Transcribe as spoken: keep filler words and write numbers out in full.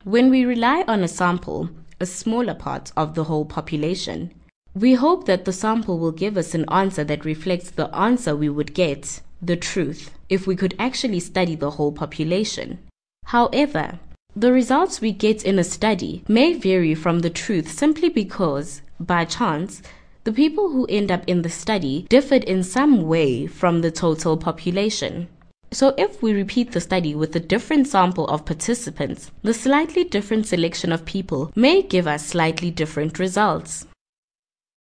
When we rely on a sample, a smaller part of the whole population, we hope that the sample will give us an answer that reflects the answer we would get, the truth, if we could actually study the whole population. However, the results we get in a study may vary from the truth simply because, by chance, the people who end up in the study differed in some way from the total population. So if we repeat the study with a different sample of participants, the slightly different selection of people may give us slightly different results.